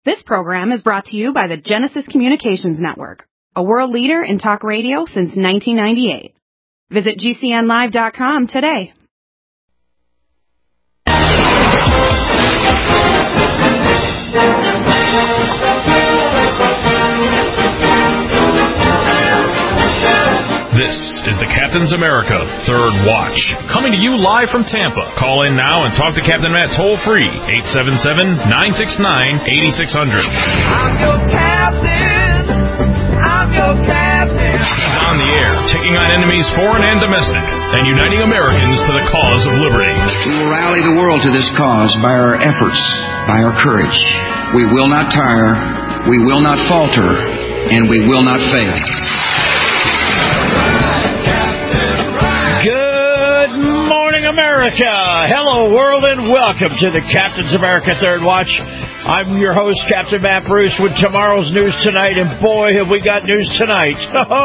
This program is brought to you by the Genesis Communications Network, a world leader in talk radio since 1998. Visit GCNlive.com today. This is the Captain's America Third Watch, coming to you live from Tampa. Call in now and talk to Captain Matt toll-free, 877-969-8600. I'm your captain. I'm your captain. He's on the air, taking on enemies foreign and domestic, and uniting Americans to the cause of liberty. We will rally the world to this cause by our efforts, by our courage. We will not tire, we will not falter, and we will not fail. Good morning, America. Hello, world, and welcome to the Captain's America Third Watch. I'm your host, Captain Matt Bruce, with tomorrow's news tonight, and boy, have we got news tonight.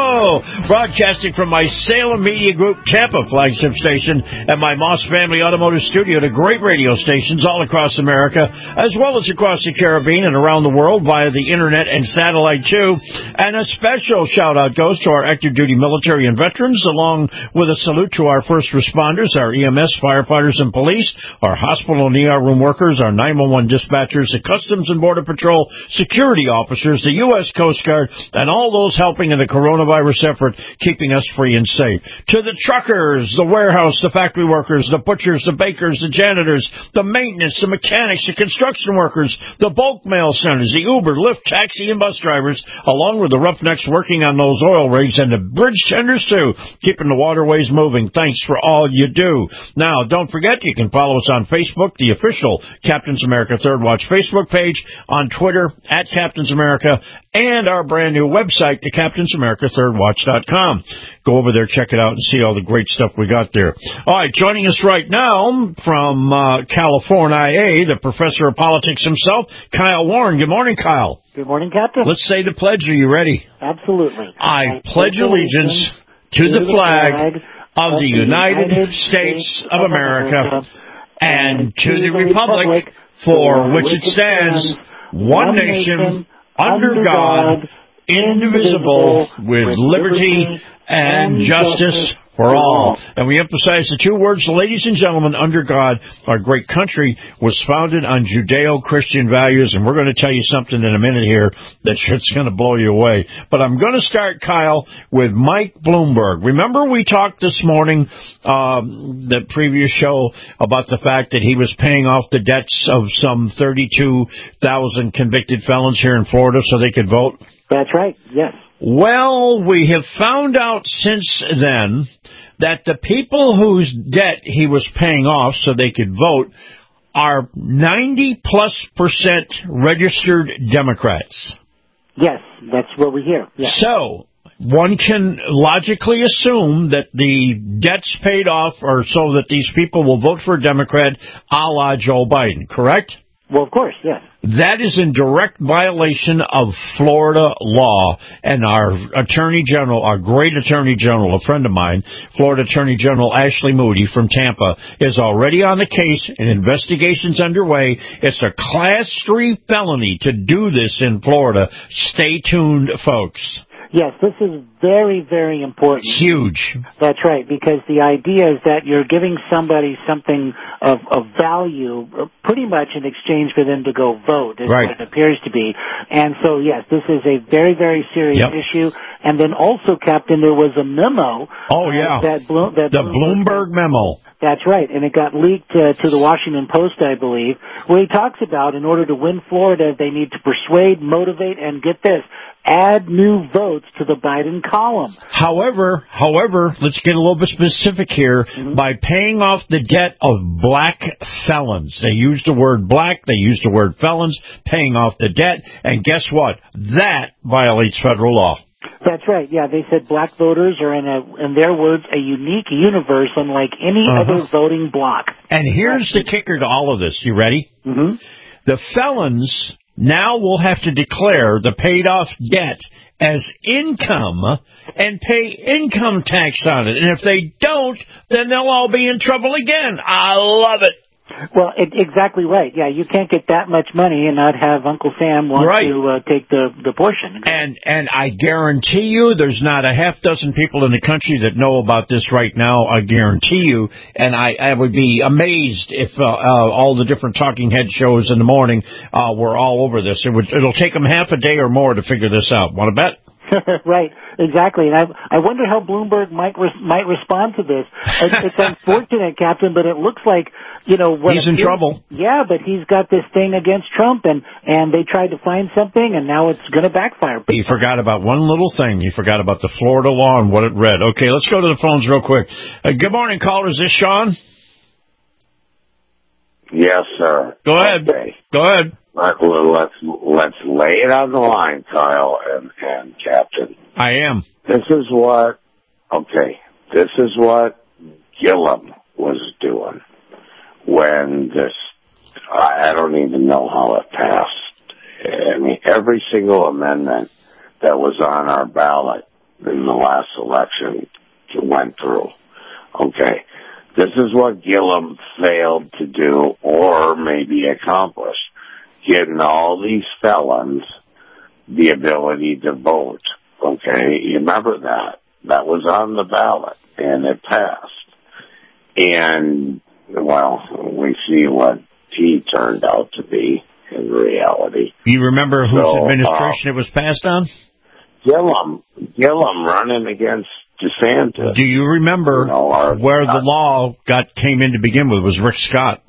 Broadcasting from my Salem Media Group Tampa flagship station and my Moss Family Automotive Studio to great radio stations all across America, as well as across the Caribbean and around the world via the internet and satellite, too. And a special shout-out goes to our active duty military and veterans, along with a salute to our first responders, our EMS, firefighters, and police, our hospital and ER room workers, our 911 dispatchers, the Customs and Border Patrol security officers, the U.S. Coast Guard, and all those helping in the coronavirus effort, keeping us free and safe. To the truckers, the warehouse, the factory workers, the butchers, the bakers, the janitors, the maintenance, the mechanics, the construction workers, the bulk mail centers, the Uber, Lyft, taxi, and bus drivers, along with the roughnecks working on those oil rigs, and the bridge tenders, too, keeping the waterways moving. Thanks for all you do. Now, don't forget, you can follow us on Facebook, the official Captain's America Third Watch Facebook page, on Twitter, at Captain's America, and our brand new website, the CaptainsAmericaThirdWatch.com. Go over there, check it out, and see all the great stuff we got there. All right, joining us right now from California, the professor of politics himself, Kyle Warren. Good morning, Kyle. Good morning, Captain. Let's say the pledge. Are you ready? Absolutely. I pledge allegiance to the flag of the United States of America and to the republic for which it stands, one nation, under God, indivisible, with liberty and justice for all. And we emphasize the two words, ladies and gentlemen, under God. Our great country was founded on Judeo-Christian values, and we're going to tell you something in a minute here that's going to blow you away. But I'm going to start, Kyle, with Mike Bloomberg. Remember we talked this morning, the previous show, about the fact that he was paying off the debts of some 32,000 convicted felons here in Florida so they could vote? That's right, yes. Well, we have found out since then that the people whose debt he was paying off so they could vote are 90+% registered Democrats. Yes, that's what we hear. Yes. So one can logically assume that the debts paid off are so that these people will vote for a Democrat a la Joe Biden, correct? Well, of course, yes. That is in direct violation of Florida law, and our Attorney General, our great Attorney General, a friend of mine, Florida Attorney General Ashley Moody from Tampa, is already on the case, and investigation's underway. It's a Class 3 felony to do this in Florida. Stay tuned, folks. Yes, this is very, very important. Huge. That's right, because the idea is that you're giving somebody something of value, pretty much in exchange for them to go vote, is right. What it appears to be. And so, yes, this is a very, very serious issue. And then also, Captain, there was a memo. Oh, yeah. The Bloomberg memo. That's right, and it got leaked to the Washington Post, I believe, where he talks about in order to win Florida, they need to persuade, motivate, and get this, add new votes to the Biden column. However, let's get a little bit specific here. Mm-hmm. By paying off the debt of black felons. They used the word black, they used the word felons, paying off the debt, and guess what? That violates federal law. That's right. Yeah, they said black voters are, in their words, a unique universe unlike any other voting bloc. And here's the kicker to all of this. You ready? Mm-hmm. The felons now will have to declare the paid-off debt as income and pay income tax on it. And if they don't, then they'll all be in trouble again. I love it. Well, exactly right. Yeah, you can't get that much money and not have Uncle Sam want to take the portion. And I guarantee you there's not a half dozen people in the country that know about this right now. I guarantee you. And I would be amazed if all the different talking head shows in the morning were all over this. It'll take them half a day or more to figure this out. Want to bet? Right, exactly. And I wonder how Bloomberg might respond to this. It's unfortunate, Captain, but it looks like, he's in trouble. Yeah, but he's got this thing against Trump, and they tried to find something, and now it's going to backfire. He forgot about one little thing. He forgot about the Florida law and what it read. Okay, let's go to the phones real quick. Good morning, caller. Is this Sean? Yes, sir. Go ahead. Okay. Go ahead. Let's lay it on the line, Kyle and Captain. I am. This is what Gillum was doing when this, I don't even know how it passed. I mean, every single amendment that was on our ballot in the last election went through. Okay. This is what Gillum failed to do or maybe accomplish. Getting all these felons the ability to vote. Okay, you remember that. That was on the ballot, and it passed. And, well, we see what he turned out to be in reality. You remember whose administration it was passed on? Gillum running against DeSantis. Do you remember where the law came in to begin with? Was Rick Scott.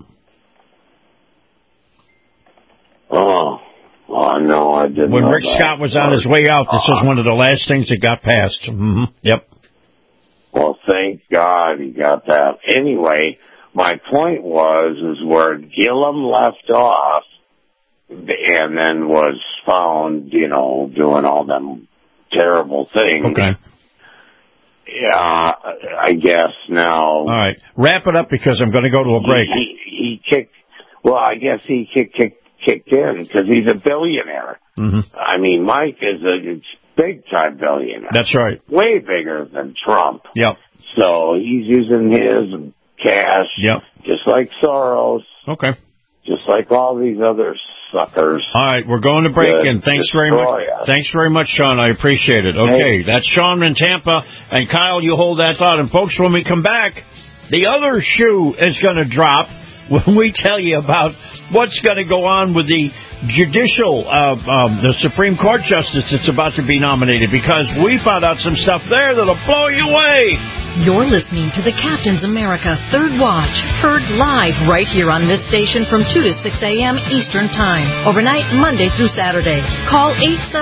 Oh, no, I didn't. When Rick Scott was on his way out, this was one of the last things that got passed. Mm-hmm. Yep. Well, thank God he got that. Anyway, my point is where Gillum left off and then was found, doing all them terrible things. Okay. Yeah, I guess now. All right. Wrap it up because I'm going to go to a break. He kicked. Well, I guess he kicked in because he's a billionaire. Mm-hmm. I mean, Mike is a big-time billionaire. That's right. Way bigger than Trump. Yep. So he's using his cash. Yep. Just like Soros. Okay. Just like all these other suckers. All right, we're going to break in. Thanks very much. Thanks very much, Sean. I appreciate it. Okay, that's Sean in Tampa. And Kyle, you hold that thought. And folks, when we come back, the other shoe is going to drop when we tell you about what's going to go on with the judicial, the Supreme Court justice that's about to be nominated, because we found out some stuff there that'll blow you away. You're listening to the Captain's America Third Watch, heard live right here on this station from 2 to 6 a.m. Eastern Time, overnight Monday through Saturday. Call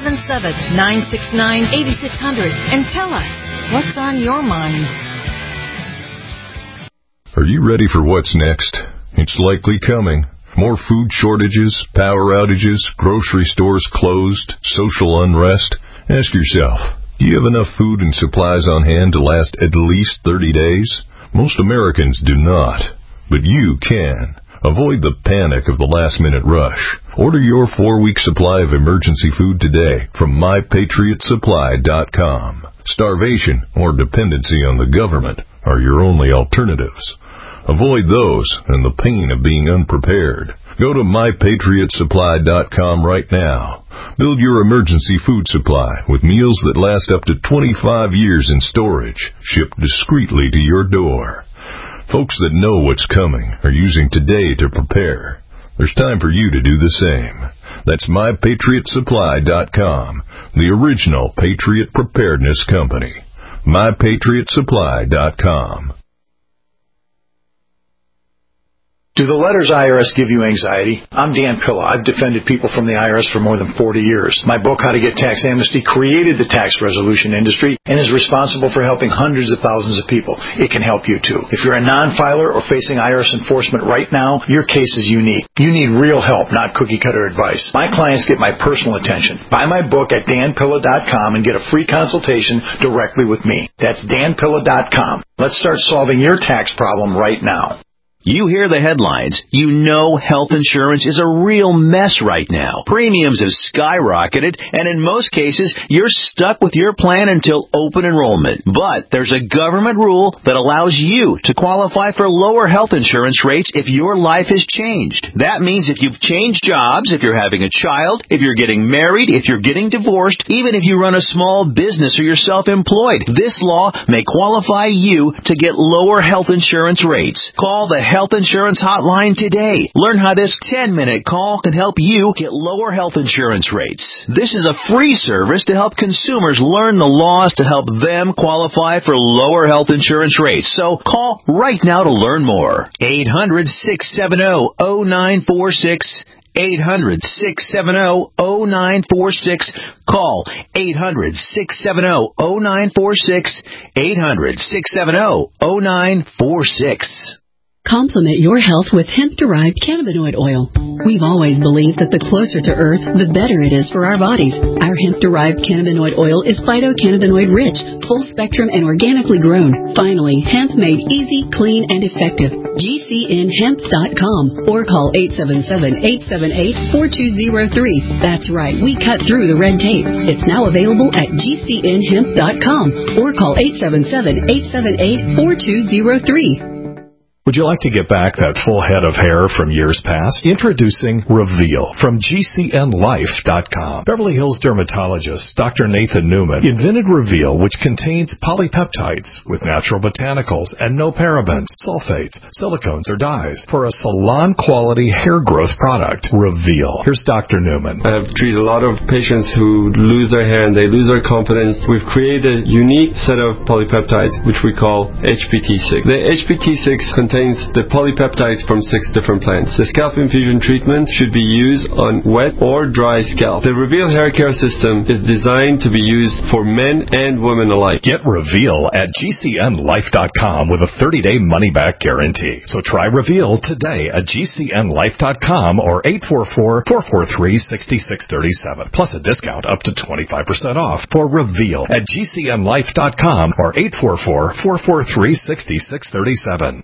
877-969-8600 and tell us what's on your mind. Are you ready for what's next? It's likely coming. More food shortages, power outages, grocery stores closed, social unrest. Ask yourself, do you have enough food and supplies on hand to last at least 30 days? Most Americans do not, but you can. Avoid the panic of the last-minute rush. Order your 4-week supply of emergency food today from MyPatriotSupply.com. Starvation or dependency on the government are your only alternatives. Avoid those and the pain of being unprepared. Go to MyPatriotSupply.com right now. Build your emergency food supply with meals that last up to 25 years in storage, shipped discreetly to your door. Folks that know what's coming are using today to prepare. There's time for you to do the same. That's MyPatriotSupply.com, the original Patriot Preparedness Company. MyPatriotSupply.com. Do the letters IRS give you anxiety? I'm Dan Pilla. I've defended people from the IRS for more than 40 years. My book, How to Get Tax Amnesty, created the tax resolution industry and is responsible for helping hundreds of thousands of people. It can help you, too. If you're a non-filer or facing IRS enforcement right now, your case is unique. You need real help, not cookie-cutter advice. My clients get my personal attention. Buy my book at danpilla.com and get a free consultation directly with me. That's danpilla.com. Let's start solving your tax problem right now. You hear the headlines. You know health insurance is a real mess right now. Premiums have skyrocketed, and in most cases, you're stuck with your plan until open enrollment. But there's a government rule that allows you to qualify for lower health insurance rates if your life has changed. That means if you've changed jobs, if you're having a child, if you're getting married, if you're getting divorced, even if you run a small business or you're self-employed, this law may qualify you to get lower health insurance rates. Call the Health Insurance Hotline today. Learn how this 10-minute call can help you get lower health insurance rates. This is a free service to help consumers learn the laws to help them qualify for lower health insurance rates. So call right now to learn more. 800-670-0946. 800-670-0946. Call 800-670-0946. 800-670-0946. Complement your health with hemp-derived cannabinoid oil. We've always believed that the closer to Earth, the better it is for our bodies. Our hemp-derived cannabinoid oil is phytocannabinoid-rich, full-spectrum, and organically grown. Finally, hemp made easy, clean, and effective. GCNhemp.com or call 877-878-4203. That's right, we cut through the red tape. It's now available at GCNhemp.com or call 877-878-4203. Would you like to get back that full head of hair from years past? Introducing Reveal from GCNlife.com. Beverly Hills dermatologist Dr. Nathan Newman invented Reveal, which contains polypeptides with natural botanicals and no parabens, sulfates, silicones, or dyes for a salon-quality hair growth product. Reveal. Here's Dr. Newman. I have treated a lot of patients who lose their hair and they lose their confidence. We've created a unique set of polypeptides, which we call HPT6. The HPT6 contains the polypeptides from 6 different plants. The scalp infusion treatment should be used on wet or dry scalp. The Reveal hair care system is designed to be used for men and women alike. Get Reveal at GCNlife.com with a 30-day money-back guarantee. So try Reveal today at GCNlife.com or 844-443-6637. Plus a discount up to 25% off for Reveal at GCNlife.com or 844-443-6637.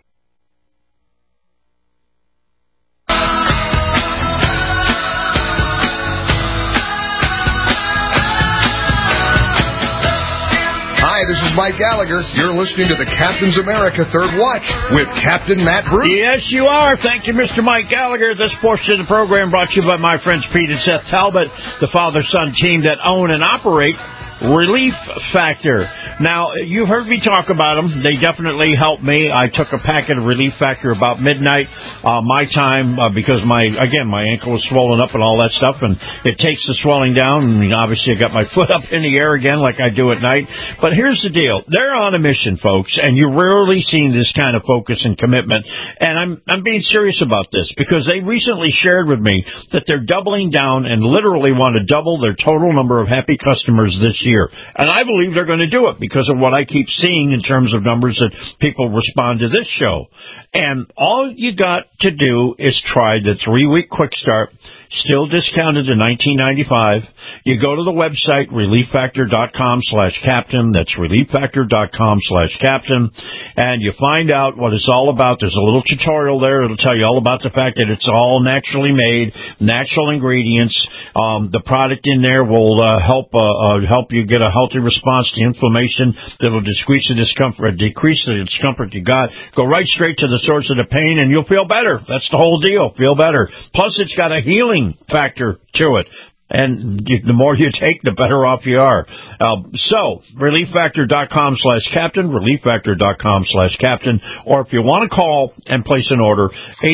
This is Mike Gallagher. You're listening to the Captain's America Third Watch with Captain Matt Bruce. Yes, you are. Thank you, Mr. Mike Gallagher. This portion of the program brought to you by my friends Pete and Seth Talbot, the father-son team that own and operate Relief Factor. Now, you've heard me talk about them. They definitely helped me. I took a packet of Relief Factor about midnight, my time, because my ankle was swollen up and all that stuff, and it takes the swelling down. And obviously, I got my foot up in the air again like I do at night. But here's the deal. They're on a mission, folks, and you've rarely seen this kind of focus and commitment. And I'm being serious about this because they recently shared with me that they're doubling down and literally want to double their total number of happy customers this year. And I believe they're going to do it because of what I keep seeing in terms of numbers that people respond to this show. And all you got to do is try the 3-week quick start, still discounted to $19.95. You go to the website, relieffactor.com/captain. That's relieffactor.com/captain. And you find out what it's all about. There's a little tutorial there. It'll tell you all about the fact that it's all naturally made, natural ingredients. The product in there will help you get a healthy response to inflammation that'll decrease the discomfort you got. Go right straight to the source of the pain, and you'll feel better. That's the whole deal. Feel better. Plus, it's got a healing factor to it. And the more you take, the better off you are. So, relieffactor.com/captain, relieffactor.com/captain, or if you want to call and place an order,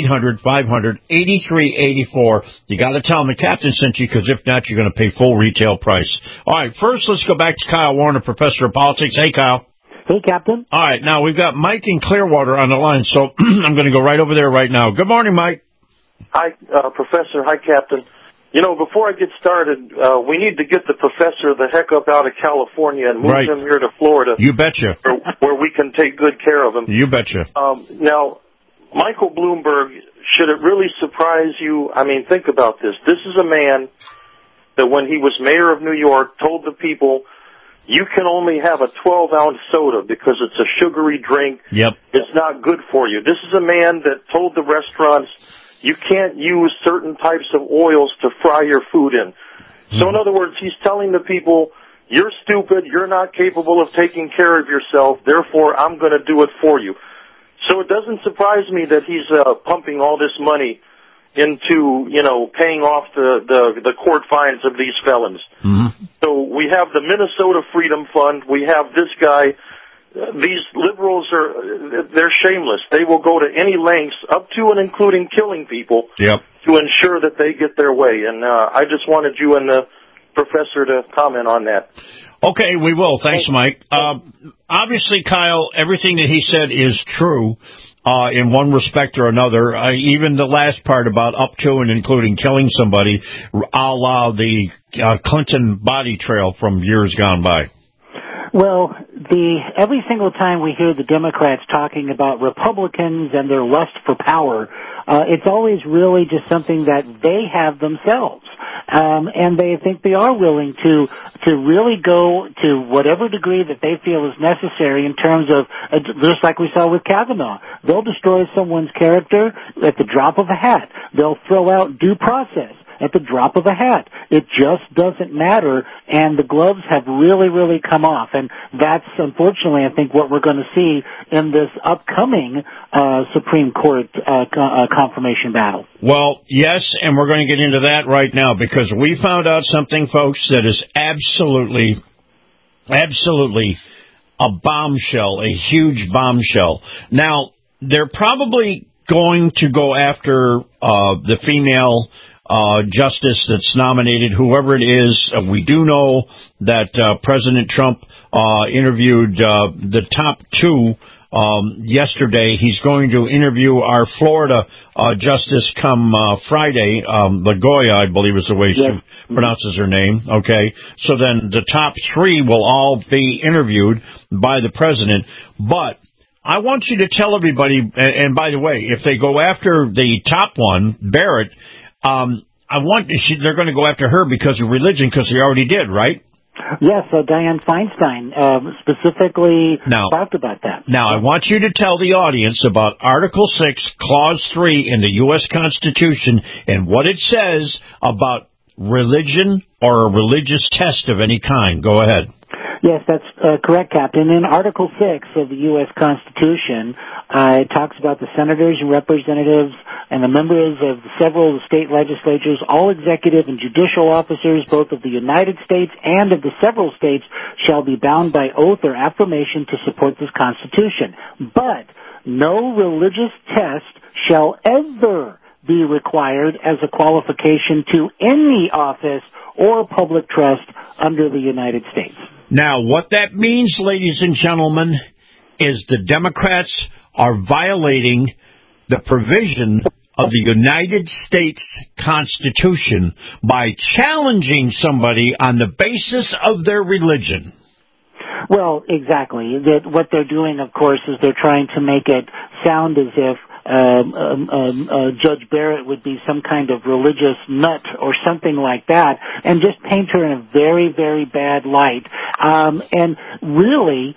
800-500-8384. You got to tell them the captain sent you, because if not, you're going to pay full retail price. All right, first let's go back to Kyle Warner, professor of politics. Hey, Kyle. Hey, Captain. All right, now we've got Mike in Clearwater on the line, so I'm going to go right over there right now. Good morning, Mike. Hi, Professor. Hi, Captain. You know, before I get started, we need to get the professor the heck up out of California and move him here to Florida. You betcha. Where we can take good care of him. You betcha. Now, Michael Bloomberg, should it really surprise you? I mean, think about this. This is a man that when he was mayor of New York told the people, you can only have a 12-ounce soda because it's a sugary drink. Yep. It's not good for you. This is a man that told the restaurants you can't use certain types of oils to fry your food in. So in other words, he's telling the people, you're stupid, you're not capable of taking care of yourself, therefore I'm going to do it for you. So it doesn't surprise me that he's pumping all this money into, paying off the court fines of these felons. Mm-hmm. So we have the Minnesota Freedom Fund, we have this guy. These liberals they're shameless. They will go to any lengths, up to and including killing people, to ensure that they get their way. And I just wanted you and the professor to comment on that. Okay, we will. Thanks, Mike. Obviously, Kyle, everything that he said is true in one respect or another. Even the last part about up to and including killing somebody, a la the Clinton body trail from years gone by. Well, every single time we hear the Democrats talking about Republicans and their lust for power, it's always really just something that they have themselves. And they think they are willing to really go to whatever degree that they feel is necessary in terms of, just like we saw with Kavanaugh. They'll destroy someone's character at the drop of a hat. They'll throw out due process at the drop of a hat. It just doesn't matter, and the gloves have really, really come off. And that's, unfortunately, I think, what we're going to see in this upcoming Supreme Court confirmation battle. Well, yes, and we're going to get into that right now, because we found out something, folks, that is absolutely a bombshell, a huge bombshell. Now, they're probably going to go after the female justice that's nominated, whoever it is. We do know that President Trump interviewed the top two yesterday. He's going to interview our Florida justice come Friday. LaGoya, I believe is the way she pronounces her name. Okay, so then the top three will all be interviewed by the president. But I want you to tell everybody, and by the way, if they go after the top one, Barrett, they're going to go after her because of religion, because they already did, right? Yes, Dianne Feinstein specifically talked about that. Now, I want you to tell the audience about Article 6, Clause 3 in the U.S. Constitution and what it says about religion or a religious test of any kind. Go ahead. Yes, that's correct, Captain. In Article 6 of the U.S. Constitution, it talks about the senators and representatives and the members of several of the state legislatures, all executive and judicial officers, both of the United States and of the several states, shall be bound by oath or affirmation to support this Constitution. But no religious test shall ever be required as a qualification to any office or public trust under the United States. Now, what that means, ladies and gentlemen, is the Democrats are violating the provision of the United States Constitution by challenging somebody on the basis of their religion. Well, exactly. What they're doing, of course, is they're trying to make it sound as if Judge Barrett would be some kind of religious nut or something like that, and just paint her in a very, very bad light. And really,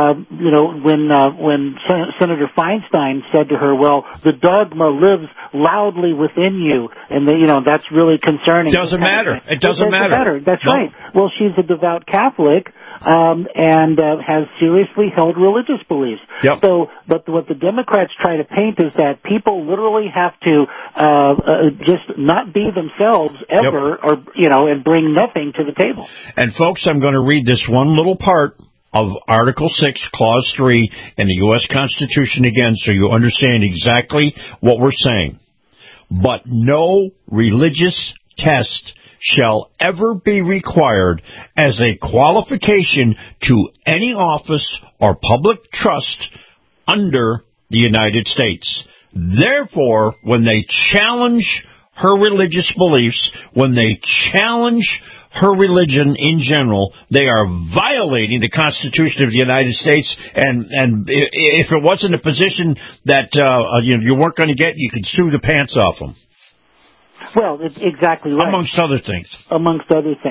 when Senator Feinstein said to her, "Well, the dogma lives loudly within you," and that's really concerning. Doesn't matter. It doesn't matter. That's right. Well, she's a devout Catholic. And has seriously held religious beliefs. Yep. So, but what the Democrats try to paint is that people literally have to just not be themselves ever, or and bring nothing to the table. And folks, I'm going to read this one little part of Article 6, Clause 3 in the U.S. Constitution again, so you understand exactly what we're saying. But no religious test shall ever be required as a qualification to any office or public trust under the United States. Therefore, when they challenge her religious beliefs, when they challenge her religion in general, they are violating the Constitution of the United States. And if it wasn't a position that you weren't going to get, you could sue the pants off them. Well, exactly right. Amongst other things.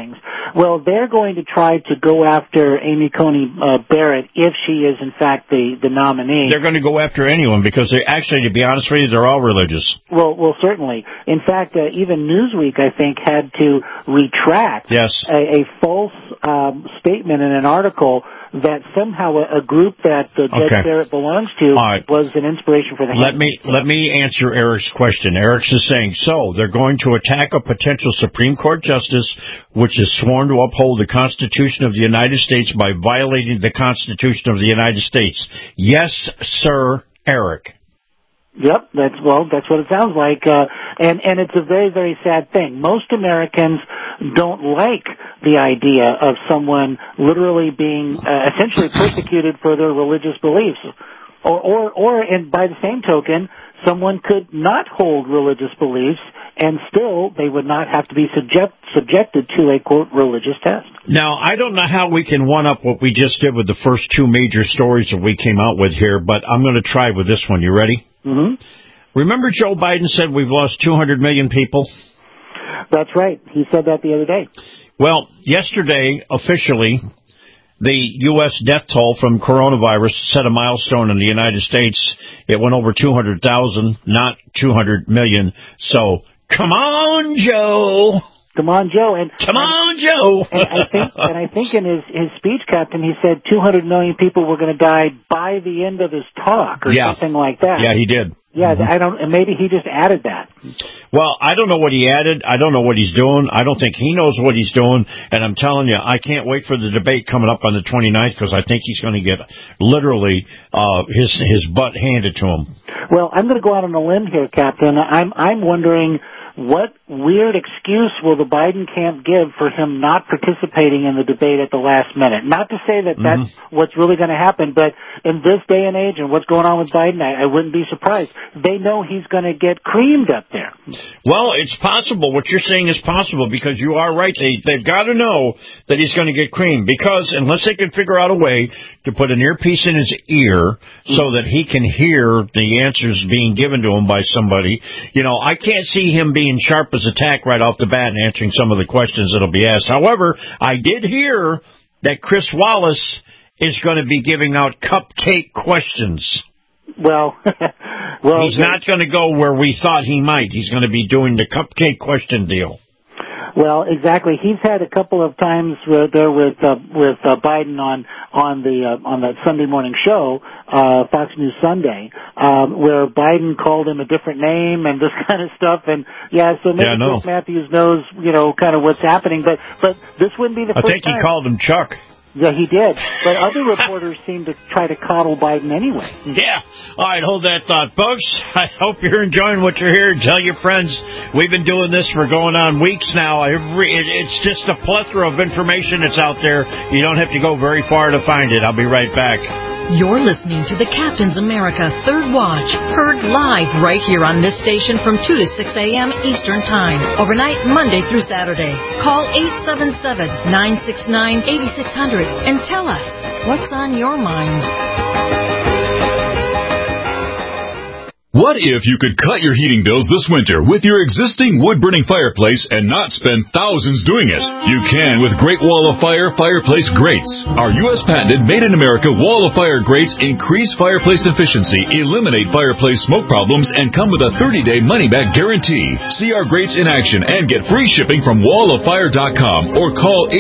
Well, they're going to try to go after Amy Coney Barrett if she is, in fact, the nominee. They're going to go after anyone because they actually, to be honest with you, they're all religious. Well, certainly. In fact, even Newsweek, I think, had to retract a false statement in an article that somehow a group that Judge Barrett belongs to was an inspiration for the Let me answer Eric's question. Eric is saying, so they're going to attack a potential Supreme Court justice which is sworn to uphold the Constitution of the United States by violating the Constitution of the United States. Yes, sir, Eric. Yep, that's what it sounds like, and it's a very, very sad thing. Most Americans don't like the idea of someone literally being essentially persecuted for their religious beliefs, and by the same token, someone could not hold religious beliefs, and still they would not have to be subjected to a quote religious test. Now, I don't know how we can one up what we just did with the first two major stories that we came out with here, but I'm going to try with this one. You ready? Mm-hmm. Remember Joe Biden said we've lost 200 million people? That's right. He said that the other day. Well, yesterday, officially, the U.S. death toll from coronavirus set a milestone in the United States. It went over 200,000, not 200 million. So, come on, Joe. Come on, Joe. Come on, Joe. And I think in his speech, Captain, he said 200 million people were going to die by the end of his talk or something like that. Yeah, he did. Yeah, maybe he just added that. Well, I don't know what he added. I don't know what he's doing. I don't think he knows what he's doing. And I'm telling you, I can't wait for the debate coming up on the 29th because I think he's going to get literally his butt handed to him. Well, I'm going to go out on a limb here, Captain. I'm wondering, what weird excuse will the Biden camp give for him not participating in the debate at the last minute? Not to say that that's what's really going to happen, but in this day and age and what's going on with Biden, I wouldn't be surprised. They know he's going to get creamed up there. Well, it's possible. What you're saying is possible because you are right. They've got to know that he's going to get creamed because unless they can figure out a way to put an earpiece in his ear so that he can hear the answers being given to him by somebody, I can't see him being sharp as a tack right off the bat and answering some of the questions that'll be asked. However, I did hear that Chris Wallace is going to be giving out cupcake questions. Well, he's not going to go where we thought he might. He's going to be doing the cupcake question deal. Well, exactly. He's had a couple of times there with Biden on that Sunday morning show, Fox News Sunday, where Biden called him a different name and this kind of stuff. And so maybe Chris Matthews knows kind of what's happening. But this wouldn't be the first time. I think he called him Chuck. Yeah, he did. But other reporters seem to try to coddle Biden anyway. Yeah. All right, hold that thought, folks. I hope you're enjoying what you're hearing. Tell your friends. We've been doing this for going on weeks now. It's just a plethora of information that's out there. You don't have to go very far to find it. I'll be right back. You're listening to the Captain's America Third Watch, heard live right here on this station from 2 to 6 a.m. Eastern Time, overnight Monday through Saturday. Call 877-969-8600 and tell us what's on your mind. What if you could cut your heating bills this winter with your existing wood-burning fireplace and not spend thousands doing it? You can with Great Wall of Fire fireplace grates. Our U.S. patented made-in-America Wall of Fire grates increase fireplace efficiency, eliminate fireplace smoke problems, and come with a 30-day money-back guarantee. See our grates in action and get free shipping from walloffire.com or call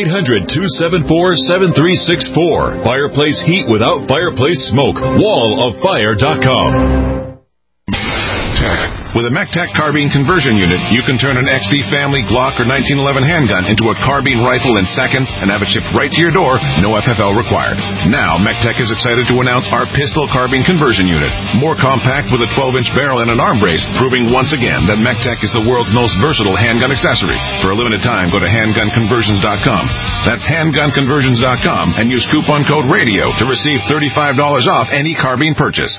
800-274-7364. Fireplace heat without fireplace smoke. walloffire.com. With a MECTEC carbine conversion unit, you can turn an XD family Glock or 1911 handgun into a carbine rifle in seconds and have it shipped right to your door, no FFL required. Now, MECTEC is excited to announce our pistol carbine conversion unit. More compact with a 12-inch barrel and an arm brace, proving once again that MECTEC is the world's most versatile handgun accessory. For a limited time, go to handgunconversions.com. That's handgunconversions.com and use coupon code RADIO to receive $35 off any carbine purchase.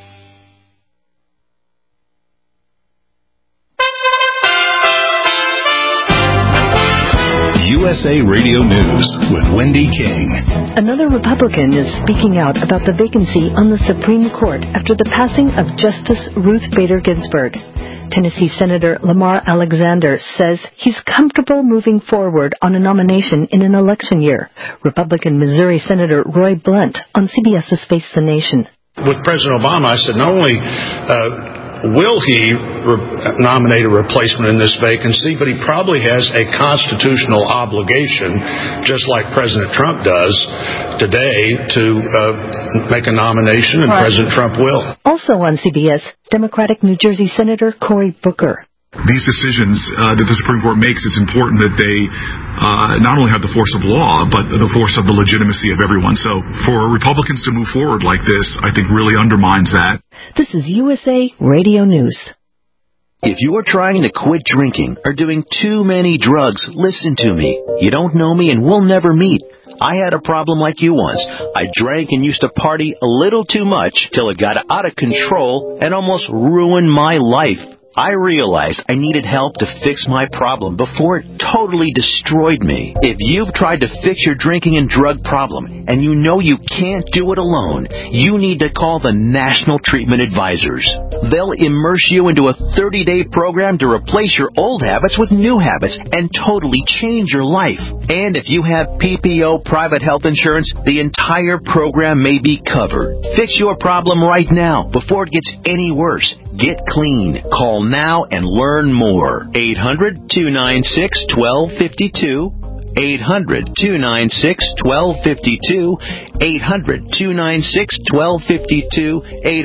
USA Radio News with Wendy King. Another Republican is speaking out about the vacancy on the Supreme Court after the passing of Justice Ruth Bader Ginsburg. Tennessee Senator Lamar Alexander says he's comfortable moving forward on a nomination in an election year. Republican Missouri Senator Roy Blunt on CBS's Face the Nation. With President Obama, I said not only will he nominate a replacement in this vacancy, but he probably has a constitutional obligation, just like President Trump does today, to make a nomination, and President Trump will. Also on CBS, Democratic New Jersey Senator Cory Booker. These decisions that the Supreme Court makes, it's important that they not only have the force of law, but the force of the legitimacy of everyone. So for Republicans to move forward like this, I think really undermines that. This is USA Radio News. If you are trying to quit drinking or doing too many drugs, listen to me. You don't know me and we'll never meet. I had a problem like you once. I drank and used to party a little too much till it got out of control and almost ruined my life. I realized I needed help to fix my problem before it totally destroyed me. If you've tried to fix your drinking and drug problem and you know you can't do it alone, you need to call the National Treatment Advisors. They'll immerse you into a 30-day program to replace your old habits with new habits and totally change your life. And if you have PPO private health insurance, the entire program may be covered. Fix your problem right now before it gets any worse. Get clean. Call now and learn more. 800-296-1252. 800-296-1252. 800-296-1252.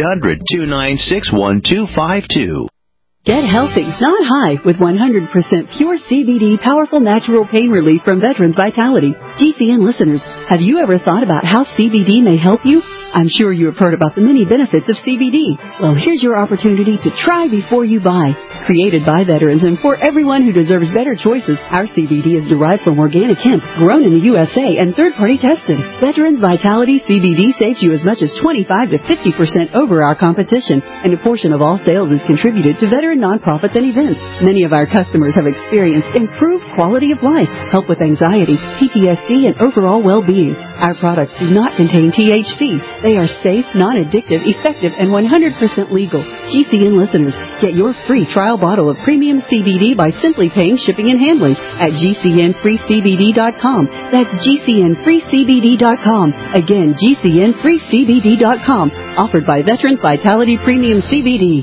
800-296-1252. Get healthy, not high, with 100% pure CBD powerful natural pain relief from Veterans Vitality. GCN listeners, have you ever thought about how CBD may help you? I'm sure you have heard about the many benefits of CBD. Well, here's your opportunity to try before you buy. Created by veterans and for everyone who deserves better choices, our CBD is derived from organic hemp, grown in the USA, and third-party tested. Veterans Vitality CBD saves you as much as 25 to 50% over our competition, and a portion of all sales is contributed to veteran nonprofits and events. Many of our customers have experienced improved quality of life, help with anxiety, PTSD, and overall well-being. Our products do not contain THC. They are safe, non-addictive, effective, and 100% legal. GCN listeners, get your free trial bottle of premium CBD by simply paying shipping and handling at GCNFreeCBD.com. That's GCNFreeCBD.com. Again, GCNFreeCBD.com. Offered by Veterans Vitality Premium CBD.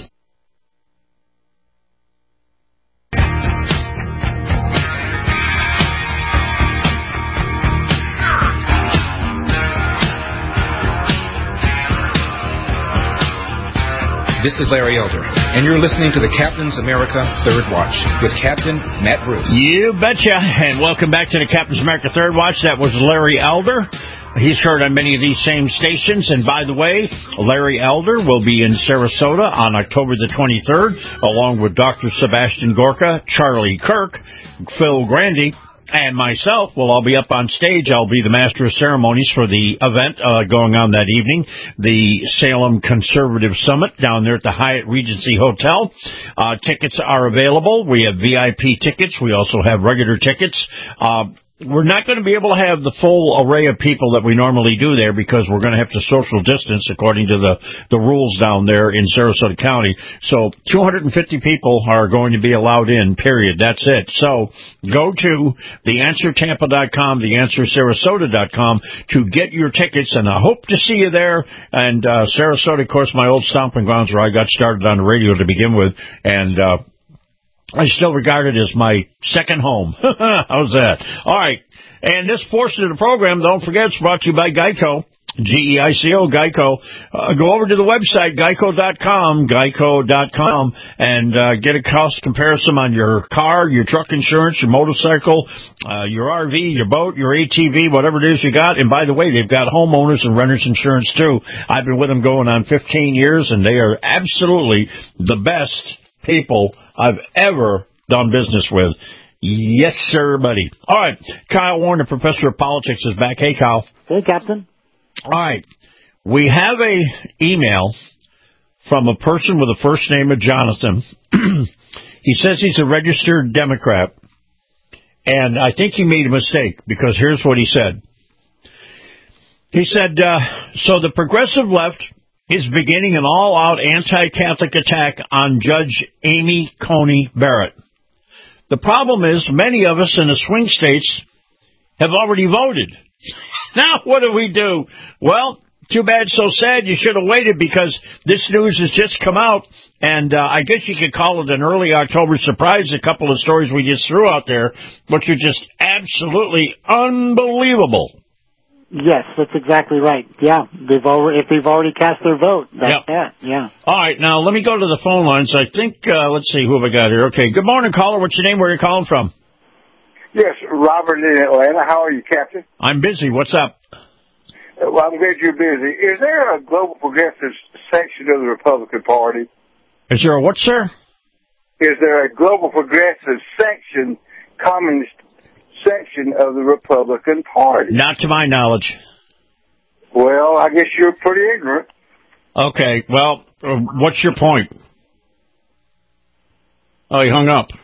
This is Larry Elder, and you're listening to the Captain's America Third Watch with Captain Matt Bruce. You betcha, and welcome back to the Captain's America Third Watch. That was Larry Elder. He's heard on many of these same stations, and by the way, Larry Elder will be in Sarasota on October the 23rd, along with Dr. Sebastian Gorka, Charlie Kirk, Phil Grandy, and myself will all be up on stage. I'll be the master of ceremonies for the event going on that evening, the Salem Conservative Summit down there at the Hyatt Regency Hotel. Tickets are available. We have VIP tickets. We also have regular tickets. We're not going to be able to have the full array of people that we normally do there because we're going to have to social distance according to the rules down there in Sarasota County. So 250 people are going to be allowed in, period. That's it. So go to theanswertampa.com, theanswersarasota.com to get your tickets, and I hope to see you there. And Sarasota, of course, my old stomping grounds where I got started on the radio to begin with, and I still regard it as my second home. How's that? All right. And this portion of the program, don't forget, it's brought to you by Geico. Geico, Geico. Go over to the website, geico.com, and get a cost comparison on your car, your truck insurance, your motorcycle, your RV, your boat, your ATV, whatever it is you got. And by the way, they've got homeowners and renters insurance too. I've been with them going on 15 years, and they are absolutely the best people I've ever done business with. Yes, sir, buddy. All right. Kyle Warner, professor of politics, is back. Hey, Kyle. Hey, Captain. All right. We have a email from a person with a first name of Jonathan. He says he's a registered Democrat, and I think he made a mistake because here's what he said. He said, so the progressive left is beginning an all-out anti-Catholic attack on Judge Amy Coney Barrett. The problem is many of us in the swing states have already voted. Now what do? Well, too bad, so sad. You should have waited because this news has just come out, and I guess you could call it an early October surprise, a couple of stories we just threw out there, which are just absolutely unbelievable. Yes, that's exactly right. Yeah, if they've already cast their vote, that's that. Yeah. All right, now let me go to the phone lines. I think, let's see, who have I got here? Okay, good morning, caller. What's your name? Where are you calling from? Yes, Robert in Atlanta. How are you, Captain? I'm busy. What's up? Well, I'm glad you're busy. Is there a global progressive section of the Republican Party? Is there a what, sir? Is there a global progressive section, communist section of the Republican Party? Not to my knowledge. Well, I guess you're pretty ignorant. Okay, well, what's your point? Oh, he hung up.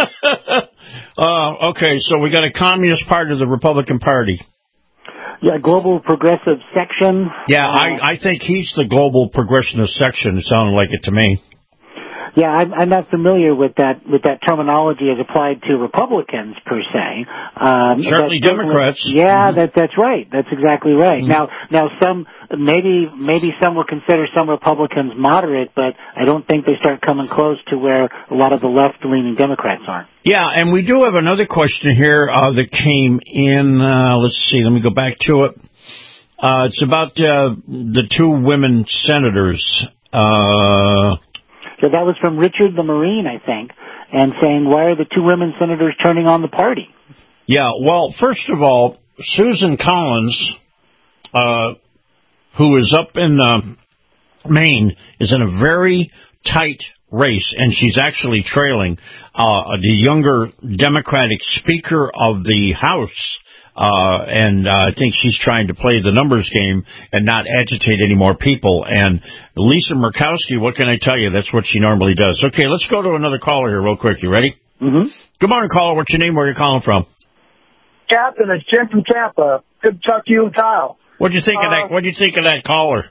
Okay, so we got a communist part of the Republican Party. Yeah, global progressive section. Yeah, I think he's the global progressive section. It sounded like it to me. Yeah, I'm not familiar with that terminology as applied to Republicans per se. Certainly Democrats. Yeah, that's right. That's exactly right. Mm-hmm. Now some maybe some will consider some Republicans moderate, but I don't think they start coming close to where a lot of the left-leaning Democrats are. Yeah, and we do have another question here that came in. Let's see. Let me go back to it. It's about the two women senators. So that was from Richard the Marine, I think, and saying, why are the two women senators turning on the party? Yeah, well, first of all, Susan Collins, who is up in Maine, is in a very tight race, and she's actually trailing the younger Democratic Speaker of the House. And I think she's trying to play the numbers game and not agitate any more people. And Lisa Murkowski, what can I tell you? That's what she normally does. Okay, let's go to another caller here real quick. You ready? Mm-hmm. Good morning, caller. What's your name? Where are you calling from? Captain, it's Jim from Tampa. Good to talk to you and Kyle. What'd you think of that? What'd you think of that caller?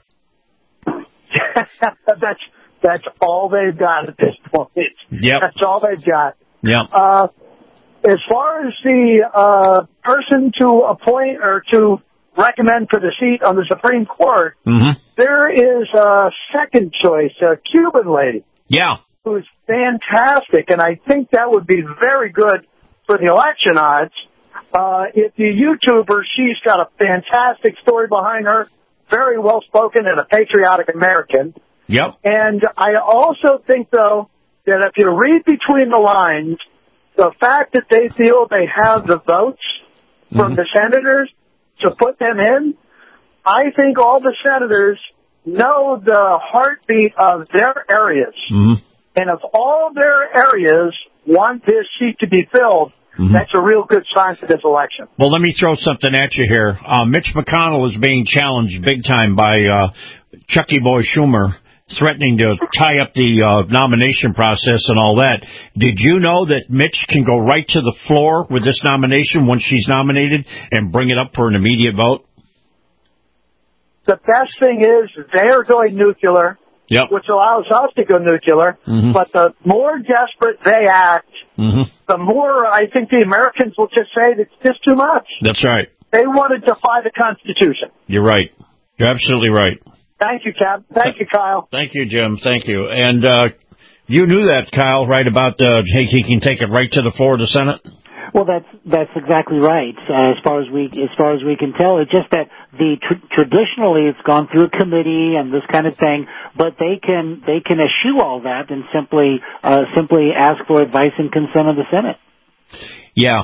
That's all they've got at this point. Yep. That's all they've got. Yep. As far as the person to appoint or to recommend for the seat on the Supreme Court, there is a second choice, a Cuban lady. Yeah. Who's fantastic, and I think that would be very good for the election odds. If the YouTuber, she's got a fantastic story behind her, very well-spoken and a patriotic American. Yep. And I also think, though, that if you read between the lines, the fact that they feel they have the votes from the senators to put them in, I think all the senators know the heartbeat of their areas. And if all their areas want this seat to be filled, that's a real good sign for this election. Well, let me throw something at you here. Mitch McConnell is being challenged big time by Chucky Boy Schumer, threatening to tie up the nomination process and all that. Did you know that Mitch can go right to the floor with this nomination once she's nominated and bring it up for an immediate vote? The best thing is they're going nuclear, which allows us to go nuclear, but the more desperate they act, the more I think the Americans will just say it's just too much. That's right. They want to defy the Constitution. You're right. You're absolutely right. Thank you, Cap. Thank you, Kyle. Thank you, Jim. Thank you. And you knew that, Kyle, right, about he can take it right to the floor of the Senate? Well, that's exactly right. As far as we can tell, it's just that traditionally it's gone through a committee and this kind of thing, but they can eschew all that and simply ask for advice and consent of the Senate. Yeah.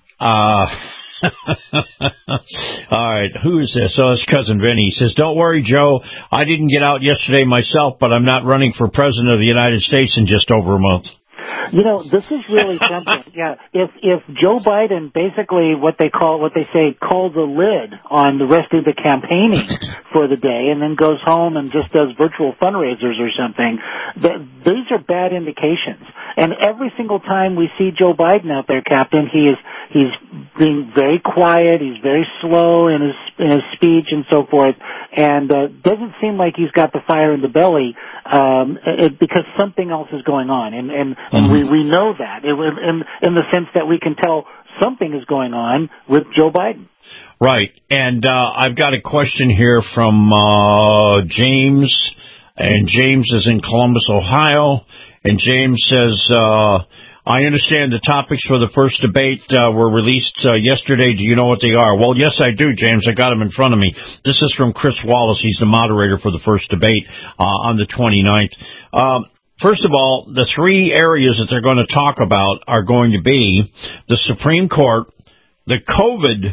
All right, who is this? Oh, it's Cousin Vinny. He says, don't worry, Joe. I didn't get out yesterday myself, but I'm not running for President of the United States in just over a month. This is really something. Yeah, if Joe Biden basically what they say calls a lid on the rest of the campaigning for the day, and then goes home and just does virtual fundraisers or something, these are bad indications. And every single time we see Joe Biden out there, Captain, he's being very quiet. He's very slow in his speech and so forth, and doesn't seem like he's got the fire in the belly because something else is going on, and we know that in the sense that we can tell something is going on with Joe Biden. Right, and I've got a question here from James, and James is in Columbus, Ohio, and James says, I understand the topics for the first debate were released yesterday. Do you know what they are? Well, yes, I do, James. I got them in front of me. This is from Chris Wallace. He's the moderator for the first debate on the 29th. First of all, the three areas that they're going to talk about are going to be the Supreme Court, the COVID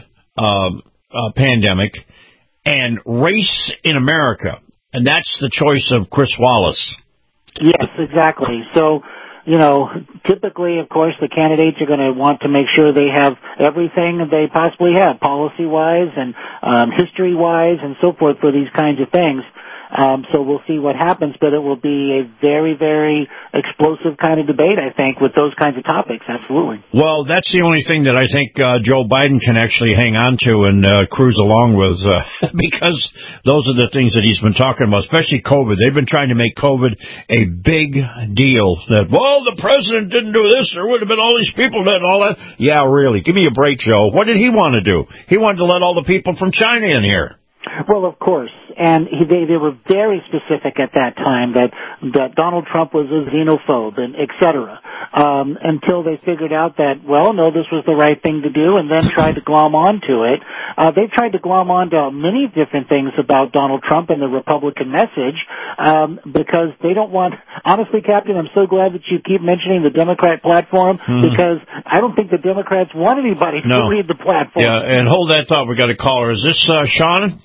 pandemic, and race in America. And that's the choice of Chris Wallace. Yes, exactly. So, typically, of course, the candidates are going to want to make sure they have everything they possibly have, policy-wise and history-wise and so forth for these kinds of things. So we'll see what happens, but it will be a very, very explosive kind of debate, I think, with those kinds of topics. Absolutely. Well, that's the only thing that I think Joe Biden can actually hang on to and cruise along with, because those are the things that he's been talking about, especially COVID. They've been trying to make COVID a big deal. That, well, the president didn't do this, there would have been all these people that and all that. Yeah, really. Give me a break, Joe. What did he want to do? He wanted to let all the people from China in here. Well, of course, and they were very specific at that time that Donald Trump was a xenophobe and et cetera, until they figured out that, well, no, this was the right thing to do, and then tried to glom onto it. They tried to glom onto many different things about Donald Trump and the Republican message, because they don't want, honestly, Captain, I'm so glad that you keep mentioning the Democrat platform, because I don't think the Democrats want anybody to read the platform. Yeah, and hold that thought. We got a caller. Is this Sean?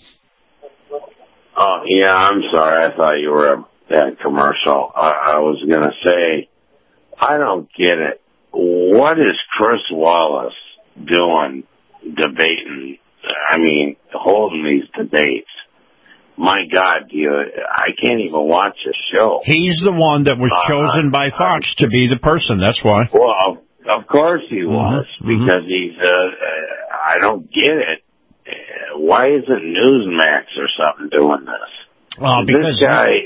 Oh, yeah, I'm sorry. I thought you were a commercial. I was going to say, I don't get it. What is Chris Wallace doing debating? I mean, holding these debates. My God, I can't even watch the show. He's the one that was chosen by Fox to be the person. That's why. Well, of course he was, because he's, I don't get it. Why isn't Newsmax or something doing this? Well, because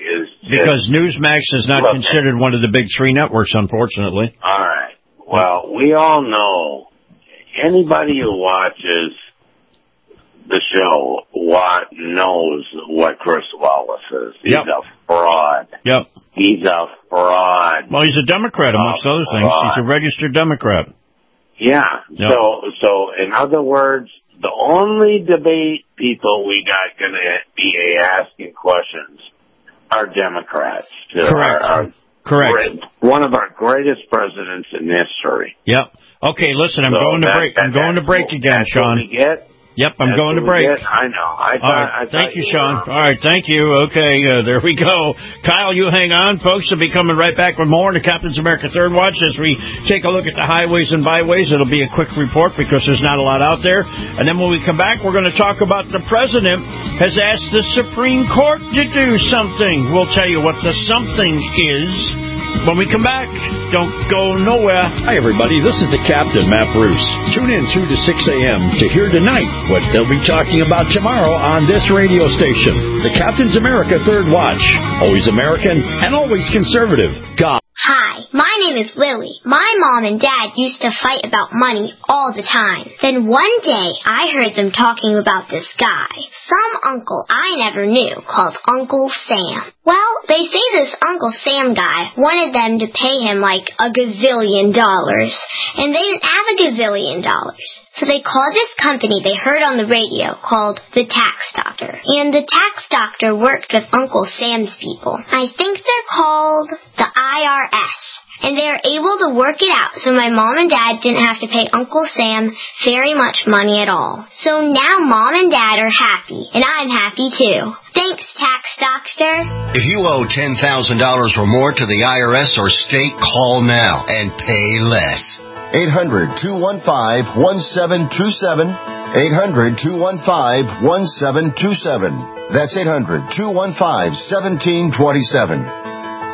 Newsmax is not considered one of the big three networks, unfortunately. All right. Well, we all know, anybody who watches the show knows what Chris Wallace is. He's a fraud. Yep. He's a fraud. Well, he's a Democrat, amongst other things. He's a registered Democrat. Yeah. Yep. So in other words, the only debate people we got going to be asking questions are Democrats. Correct. Correct. One of our greatest presidents in history. Yep. Okay, listen, I'm going to break. I'm going to break again, Sean. What we get. Yep, I'm going to break. I know. Thank you, Sean. All right, thank you. Okay, there we go. Kyle, you hang on, folks. We'll be coming right back with more in the Captain's America Third Watch as we take a look at the highways and byways. It'll be a quick report because there's not a lot out there. And then when we come back, we're going to talk about the president has asked the Supreme Court to do something. We'll tell you what the something is when we come back. Don't go nowhere. Hi, everybody. This is the Captain, Matt Bruce. Tune in 2 to 6 a.m. to hear tonight what they'll be talking about tomorrow on this radio station. The Captain's America Third Watch. Always American and always conservative. God. Hi, my name is Lily. My mom and dad used to fight about money all the time. Then one day, I heard them talking about this guy, some uncle I never knew, called Uncle Sam. Well, they say this Uncle Sam guy wanted them to pay him like $1 gazillion, and they didn't have $1 gazillion. So they called this company they heard on the radio called the Tax Doctor. And the Tax Doctor worked with Uncle Sam's people. I think they're called the IRS. And they are able to work it out so my mom and dad didn't have to pay Uncle Sam very much money at all. So now Mom and Dad are happy, and I'm happy too. Thanks, Tax Doctor. If you owe $10,000 or more to the IRS or state, call now and pay less. 800-215-1727. 800-215-1727. That's 800-215-1727.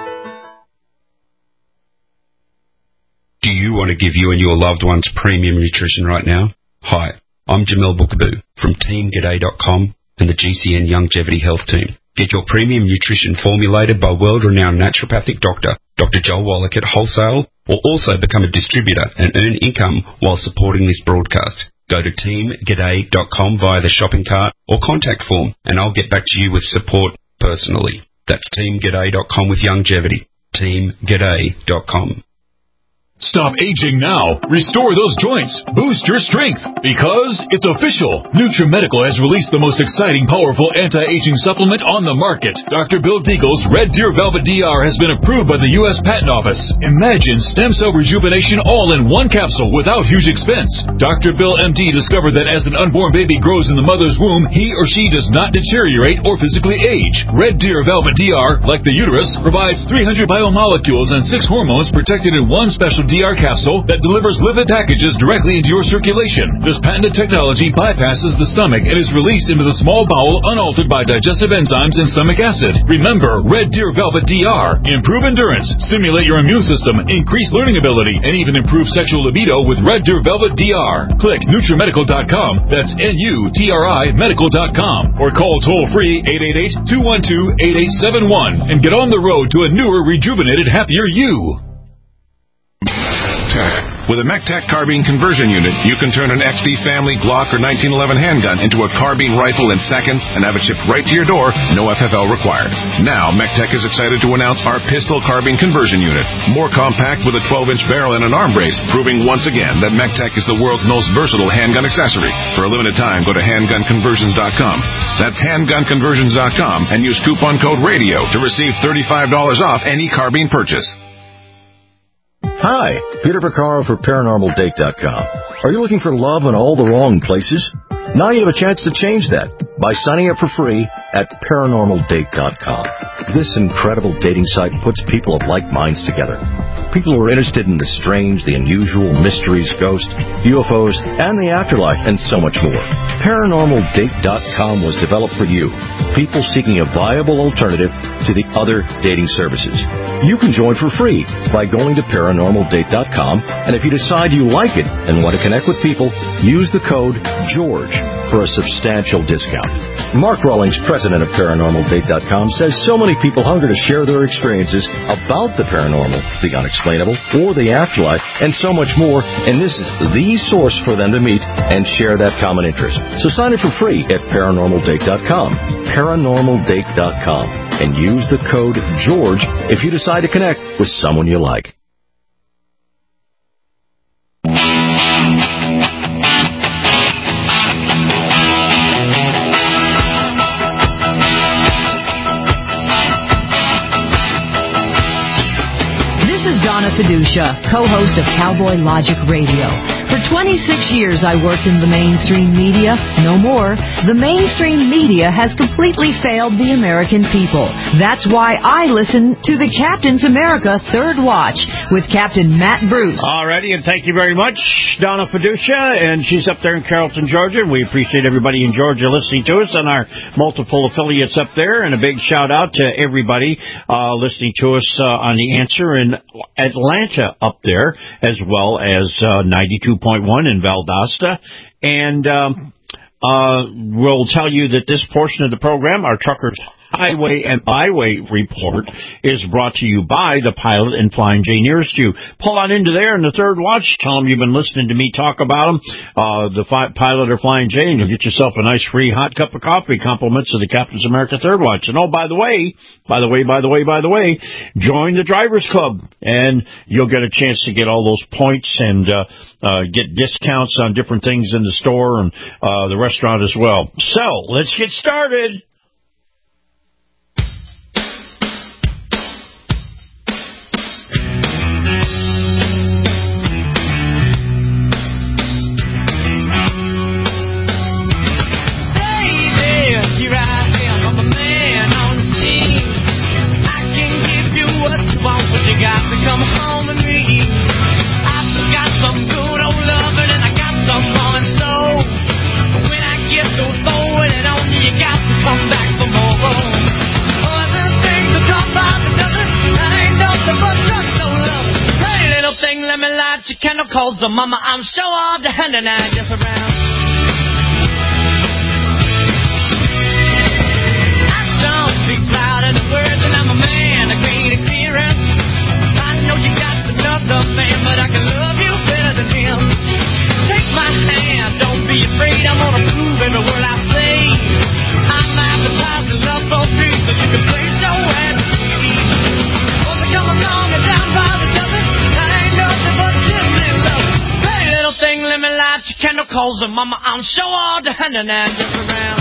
Do you want to give you and your loved ones premium nutrition right now? Hi, I'm Jamel Bookaboo from TeamGaday.com and the GCN Longevity Health Team. Get your premium nutrition formulated by world-renowned naturopathic doctor, Dr. Joel Wallach at wholesale, or also become a distributor and earn income while supporting this broadcast. Go to TeamGaday.com via the shopping cart or contact form, and I'll get back to you with support personally. That's TeamGaday.com with longevity. TeamGaday.com. Stop aging now. Restore those joints. Boost your strength. Because it's official. NutriMedical has released the most exciting, powerful anti-aging supplement on the market. Dr. Bill Deagle's Red Deer Velvet DR has been approved by the U.S. Patent Office. Imagine stem cell rejuvenation all in one capsule without huge expense. Dr. Bill MD discovered that as an unborn baby grows in the mother's womb, he or she does not deteriorate or physically age. Red Deer Velvet DR, like the uterus, provides 300 biomolecules and 6 hormones protected in one special DR capsule that delivers lipid packages directly into your circulation. This patented technology bypasses the stomach and is released into the small bowel unaltered by digestive enzymes and stomach acid. Remember, Red Deer Velvet DR. Improve endurance, stimulate your immune system, increase learning ability, and even improve sexual libido with Red Deer Velvet DR. Click NutriMedical.com, that's NUTRI Medical.com, or call toll-free 888-212-8871 and get on the road to a newer, rejuvenated, happier you. With a MECTEC carbine conversion unit, you can turn an XD family Glock or 1911 handgun into a carbine rifle in seconds and have it shipped right to your door, no FFL required. Now, MECTEC is excited to announce our pistol carbine conversion unit. More compact with a 12-inch barrel and an arm brace, proving once again that MECTEC is the world's most versatile handgun accessory. For a limited time, go to handgunconversions.com. That's handgunconversions.com and use coupon code RADIO to receive $35 off any carbine purchase. Hi, Peter Vaccaro for ParanormalDate.com. Are you looking for love in all the wrong places? Now you have a chance to change that by signing up for free at ParanormalDate.com. This incredible dating site puts people of like minds together. People who are interested in the strange, the unusual, mysteries, ghosts, UFOs, and the afterlife, and so much more. ParanormalDate.com was developed for you, people seeking a viable alternative to the other dating services. You can join for free by going to ParanormalDate.com, and if you decide you like it and want to connect with people, use the code GEORGE for a substantial discount. Mark Rawlings, president of ParanormalDate.com, says so many people hunger to share their experiences about the paranormal, the unexplainable, or the afterlife, and so much more, and this is the source for them to meet and share that common interest. So sign up for free at ParanormalDate.com, ParanormalDate.com, and use the code GEORGE if you decide to connect with someone you like. Donna Fiducia, co-host of Cowboy Logic Radio. For 26 years, I worked in the mainstream media. No more. The mainstream media has completely failed the American people. That's why I listen to the Captain's America Third Watch with Captain Matt Bruce. Alrighty, and thank you very much, Donna Fiducia, and she's up there in Carrollton, Georgia. We appreciate everybody in Georgia listening to us and our multiple affiliates up there, and a big shout-out to everybody listening to us on The Answer in Atlanta up there, as well as 92.1 in Valdosta. And we'll tell you that this portion of the program, our Truckers Highway and Byway Report, is brought to you by the Pilot and Flying J nearest you. Pull on into there in the Third Watch. Tell them you've been listening to me talk about them, the Pilot or Flying J, and you'll get yourself a nice free hot cup of coffee, compliments of the Captain's America Third Watch. And oh, by the way, join the Drivers Club, and you'll get a chance to get all those points and get discounts on different things in the store and the restaurant as well. So, let's get started. candle calls the mama. I'm so off the hand and I just around. Actions speak louder than words, and I'm a man of great experience. I know you got another man, but I can love you better than him. Take my hand, don't be afraid. I'm gonna prove every word I say. I'm advertising love for free, so you can place your hand to see. Once I come along and down by the dozen, that ain't nothing but just little love. Hey, little thing, let me light your candle, calls her mama. I'm so all the hand and I just around.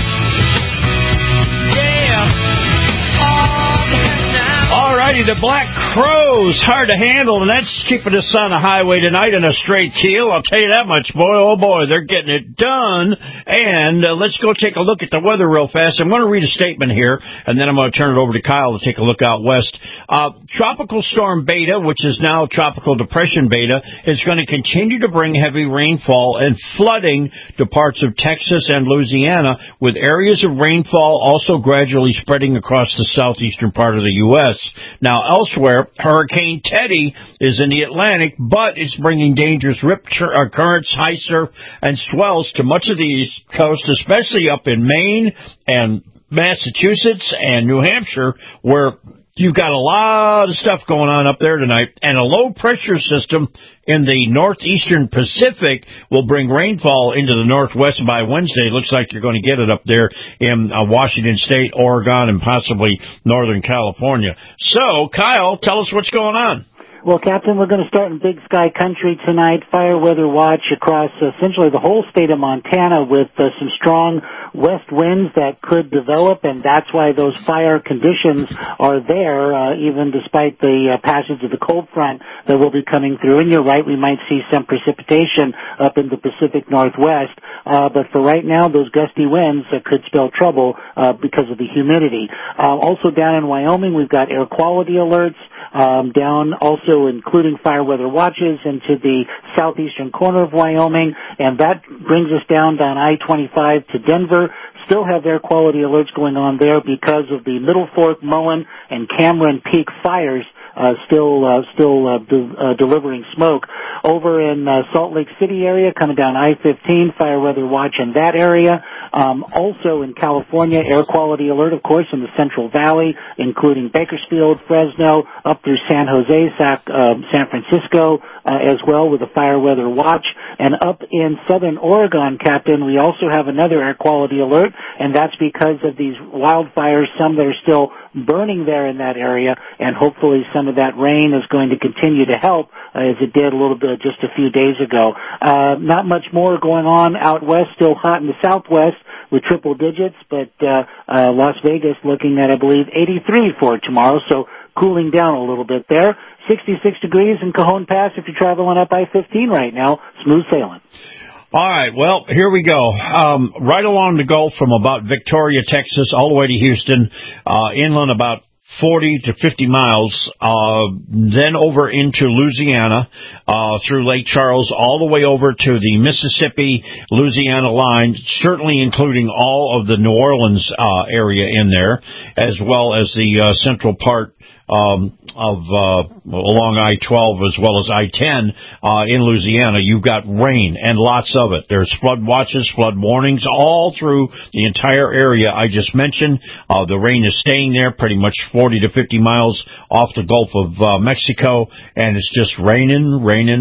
Yeah. Alrighty, the Black Crowes, hard to handle, and that's keeping us on the highway tonight in a straight keel. I'll tell you that much, boy. Oh, boy, they're getting it done. And let's go take a look at the weather real fast. I'm going to read a statement here, and then I'm going to turn it over to Kyle to take a look out west. Tropical Storm Beta, which is now Tropical Depression Beta, is going to continue to bring heavy rainfall and flooding to parts of Texas and Louisiana, with areas of rainfall also gradually spreading across the southeastern part of the U.S. Now, elsewhere, Hurricane Teddy is in the Atlantic, but it's bringing dangerous rip currents, high surf, and swells to much of the East Coast, especially up in Maine and Massachusetts and New Hampshire, where you've got a lot of stuff going on up there tonight, and a low-pressure system in the northeastern Pacific will bring rainfall into the northwest by Wednesday. It looks like you're going to get it up there in Washington State, Oregon, and possibly Northern California. So, Kyle, tell us what's going on. Well, Captain, we're going to start in Big Sky Country tonight. Fire weather watch across essentially the whole state of Montana with some strong west winds that could develop, and that's why those fire conditions are there, even despite the passage of the cold front that will be coming through. And you're right, we might see some precipitation up in the Pacific Northwest, but for right now, those gusty winds could spell trouble because of the humidity. Also down in Wyoming, we've got air quality alerts. Down also including fire weather watches into the southeastern corner of Wyoming, and that brings us down I-25 to Denver. Still have air quality alerts going on there because of the Middle Fork, Mullen, and Cameron Peak fires still delivering smoke. Over in Salt Lake City area, coming down I-15, fire weather watch in that area. Also in California, air quality alert, of course, in the Central Valley, including Bakersfield, Fresno, up through San Jose, San Francisco, as well, with a fire weather watch. And up in southern Oregon, Captain, we also have another air quality alert, and that's because of these wildfires, some that are still burning there in that area, and hopefully some of that rain is going to continue to help, as it did a little bit just a few days ago. Not much more going on out west, still hot in the southwest with triple digits, but Las Vegas looking at, I believe, 83 for tomorrow, so cooling down a little bit there. 66 degrees in Cajon Pass if you're traveling up I-15 right now. Smooth sailing. All right, well, here we go. Right along the Gulf from about Victoria, Texas, all the way to Houston, inland about 40 to 50 miles, then over into Louisiana, through Lake Charles, all the way over to the Mississippi-Louisiana line, certainly including all of the New Orleans area in there, as well as the central part along I-12 as well as I-10 in Louisiana. You've got rain and lots of it. There's flood watches, flood warnings all through the entire area I just mentioned. The rain is staying there pretty much 40 to 50 miles off the Gulf of Mexico, and it's just raining.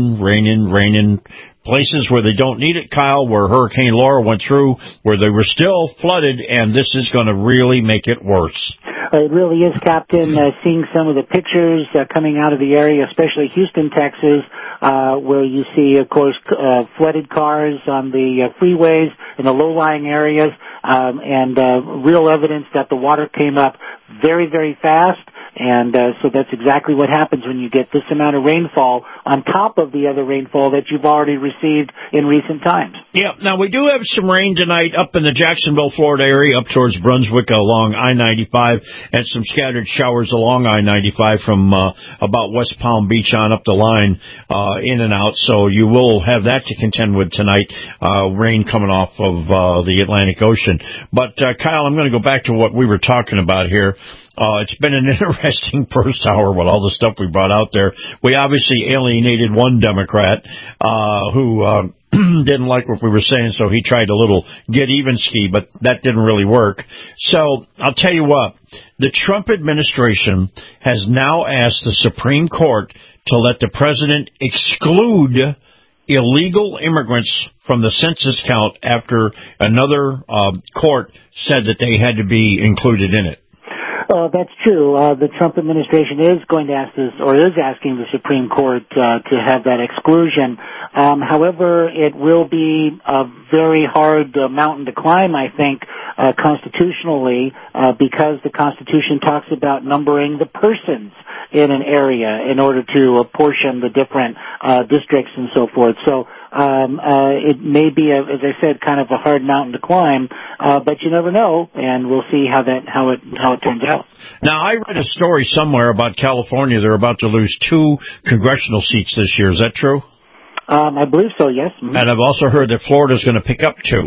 Places where they don't need it, Kyle, where Hurricane Laura went through, where they were still flooded, and this is going to really make it worse. It really is, Captain. Seeing some of the pictures coming out of the area, especially Houston, Texas, where you see, of course, flooded cars on the freeways in the low-lying areas, and real evidence that the water came up very, very fast. And so that's exactly what happens when you get this amount of rainfall on top of the other rainfall that you've already received in recent times. Yeah, now we do have some rain tonight up in the Jacksonville, Florida area, up towards Brunswick along I-95, and some scattered showers along I-95 from about West Palm Beach on up the line, in and out. So you will have that to contend with tonight, rain coming off of the Atlantic Ocean. But, Kyle, I'm going to go back to what we were talking about here. It's been an interesting first hour with all the stuff we brought out there. We obviously alienated one Democrat who didn't like what we were saying, so he tried a little get-even ski, but that didn't really work. So I'll tell you what, the Trump administration has now asked the Supreme Court to let the president exclude illegal immigrants from the census count after another court said that they had to be included in it. That's true. The Trump administration is going to ask this, or is asking the Supreme Court to have that exclusion. However, it will be a very hard mountain to climb, I think, constitutionally, because the Constitution talks about numbering the persons in an area in order to apportion the different districts and so forth. So it may be, as I said, kind of a hard mountain to climb, but you never know, and we'll see how it turns out. Now, I read a story somewhere about California. They're about to lose 2 congressional seats this year. Is that true? I believe so, yes. Mm-hmm. And I've also heard that Florida's going to pick up 2.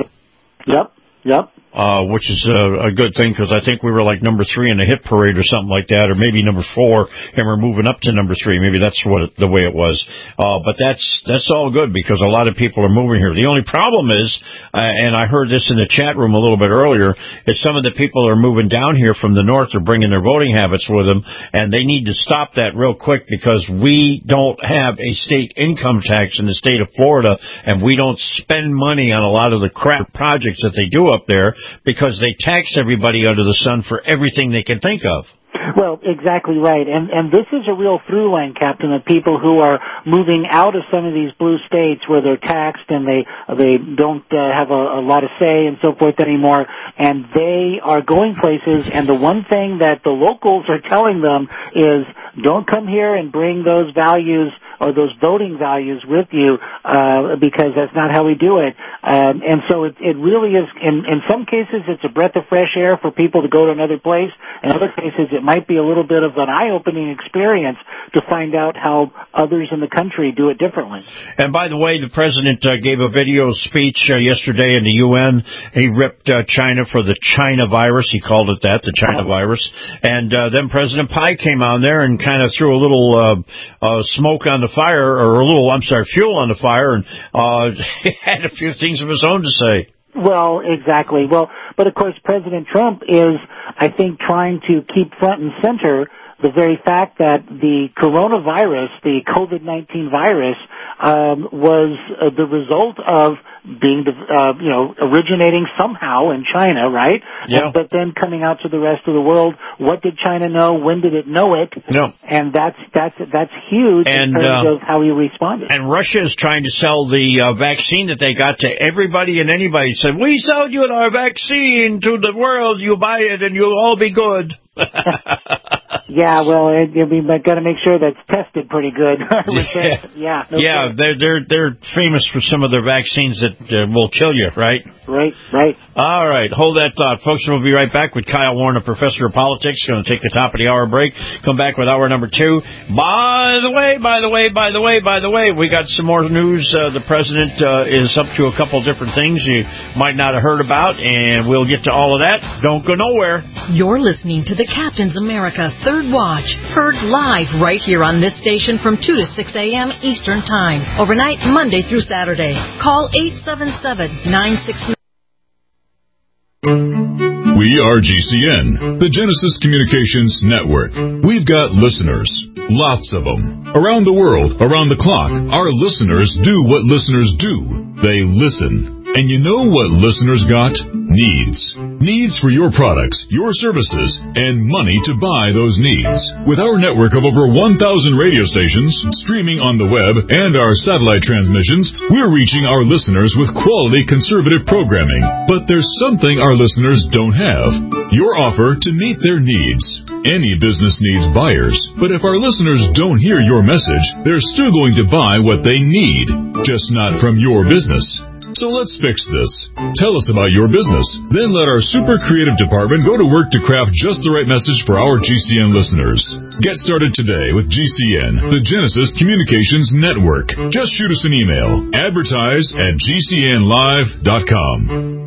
Yep. Which is a good thing, because I think we were like number 3 in the hit parade or something like that, or maybe number 4, and we're moving up to number 3. Maybe that's the way it was. But that's all good, because a lot of people are moving here. The only problem is, and I heard this in the chat room a little bit earlier, is some of the people are moving down here from the north are bringing their voting habits with them, and they need to stop that real quick, because we don't have a state income tax in the state of Florida, and we don't spend money on a lot of the crap projects that they do up there, because they tax everybody under the sun for everything they can think of. Well, exactly right. And this is a real through line, Captain, of people who are moving out of some of these blue states where they're taxed and they don't have a lot of say and so forth anymore, and they are going places, and the one thing that the locals are telling them is, don't come here and bring those values or those voting values with you, because that's not how we do it. And so it really is, in some cases, it's a breath of fresh air for people to go to another place. In other cases, it might be a little bit of an eye-opening experience to find out how others in the country do it differently. And by the way, the president gave a video speech yesterday in the UN. He ripped China for the China virus. He called it that, the China virus. And then President Pai came on there and kind of threw a little smoke on the fire, or fuel on the fire, and had a few things of his own to say. Well, exactly. Well, but of course, President Trump is, I think, trying to keep front and center the very fact that the coronavirus, the COVID-19 virus, was the result of being, originating somehow in China, right? Yeah. But then coming out to the rest of the world. What did China know? When did it know it? No. And that's huge in terms of how he responded. And Russia is trying to sell the vaccine that they got to everybody and anybody. Said, we sold you our vaccine to the world. You buy it and you'll all be good. Yeah, well, we got to make sure that's tested pretty good. They're famous for some of their vaccines that will kill you, right? Right. All right, hold that thought, folks. We'll be right back with Kyle Warner, professor of politics. Going to take the top of the hour break. Come back with hour number 2. By the way, we got some more news. The president is up to a couple different things you might not have heard about, and we'll get to all of that. Don't go nowhere. You're listening to the Captain's America Third Watch, heard live right here on this station from 2 to 6 a.m. Eastern Time, overnight Monday through Saturday. Call 877-969. We are GCN, the Genesis Communications Network. We've got listeners, lots of them. Around the world, around the clock, our listeners do what listeners do. They listen. And you know what listeners got? Needs. Needs for your products, your services, and money to buy those needs. With our network of over 1,000 radio stations, streaming on the web, and our satellite transmissions, we're reaching our listeners with quality conservative programming. But there's something our listeners don't have. Your offer to meet their needs. Any business needs buyers, but if our listeners don't hear your message, they're still going to buy what they need, just not from your business. So let's fix this. Tell us about your business. Then let our super creative department go to work to craft just the right message for our GCN listeners. Get started today with GCN, the Genesis Communications Network. Just shoot us an email. Advertise@gcnlive.com.